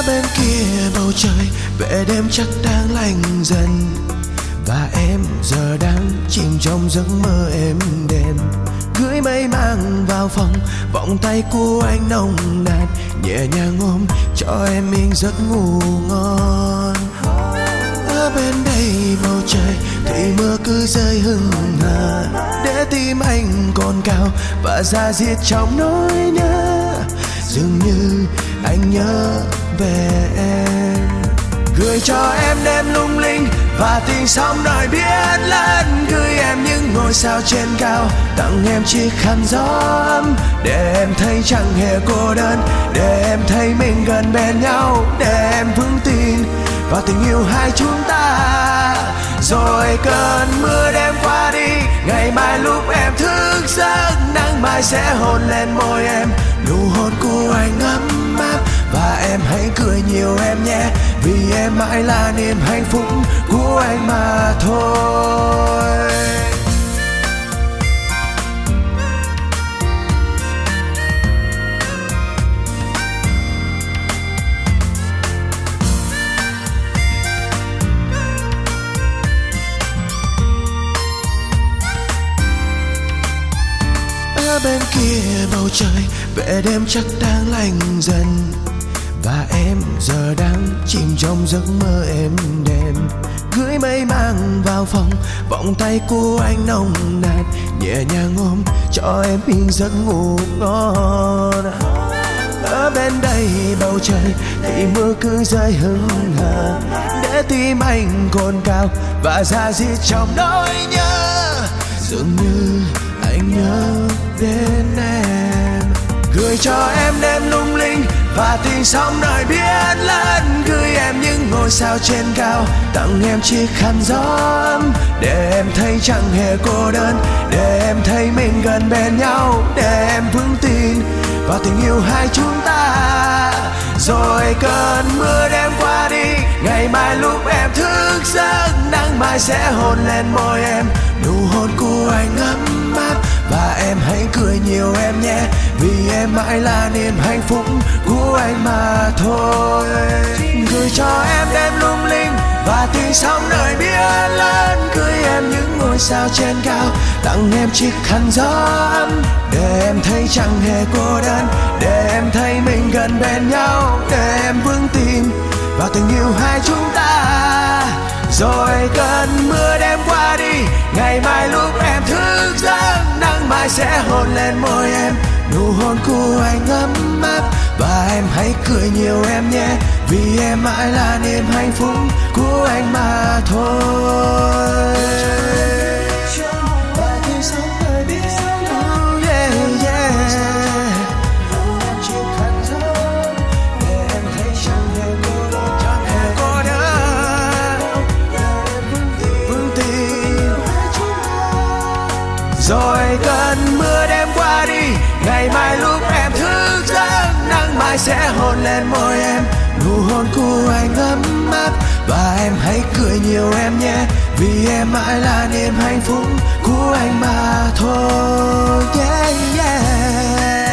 Bên kia bầu trời vẻ đêm chắc đang lạnh dần, và em giờ đang chìm trong giấc mơ êm đềm. Gửi mây mang vào phòng, vòng tay của anh nồng nàn nhẹ nhàng ôm cho em yên giấc ngủ ngon. Ở bên đây bầu trời thì mưa cứ rơi hừng hờ, để tim anh cồn cào và da diết trong nỗi nhớ. Dường như anh nhớ về em, gửi cho em đêm lung linh và tình sóng đời biết lớn. Gửi em những ngôi sao trên cao, tặng em chiếc khăn gió ấm để em thấy chẳng hề cô đơn, để em thấy mình gần bên nhau, để em vững tin vào tình yêu hai chúng ta. Rồi cơn mưa đêm qua đi, ngày mai lúc em thức giấc, nắng mai sẽ hôn lên môi em, nụ hôn của anh ấm áp. Và em hãy cười nhiều em nhé, vì em mãi là niềm hạnh phúc của anh mà thôi. Ở bên kia bầu trời vẻ đêm chắc đang lạnh dần, và em giờ đang chìm trong giấc mơ êm đềm. Gửi mây mang vào phòng, vòng tay của anh nồng nàn nhẹ nhàng ôm cho em yên giấc ngủ ngon. Ở bên đây bầu trời thì mưa cứ rơi hừng hờ, để tim anh cồn cào và da diết trong nỗi nhớ. Dường như anh nhớ đến em, gửi cho em đêm lung linh và tình sóng đời biết lớn. Gửi em những ngôi sao trên cao, tặng em chiếc khăn gió ấm để em thấy chẳng hề cô đơn, để em thấy mình gần bên nhau, để em vững tin vào tình yêu hai chúng ta. Rồi cơn mưa đêm qua đi, ngày mai lúc em thức giấc, nắng mai sẽ hôn lên môi em, nụ hôn của anh ấm áp. Và em hãy cười nhiều em nhé, vì em mãi là niềm hạnh phúc của anh mà thôi. Gửi cho em đêm lung linh và tình sóng đời biết lớn. Gửi em những ngôi sao trên cao, tặng em chiếc khăn gió ấm để em thấy chẳng hề cô đơn, để em thấy mình gần bên nhau, để em vững tin vào tình yêu hai chúng ta. Rồi cơn mưa đêm qua đi, ngày mai lúc em thức giấc, nắng mai sẽ hôn lên môi em, nụ hôn của anh ấm áp. Và em hãy cười nhiều em nhé, vì em mãi là niềm hạnh phúc của anh mà thôi. Rồi cơn mưa đêm qua đi, ngày mai lúc em thức giấc, nắng mai sẽ hôn lên môi em, nụ hôn của anh ấm áp. Và em hãy cười nhiều em nhé, vì em mãi là niềm hạnh phúc của anh mà thôi. Yeah, yeah.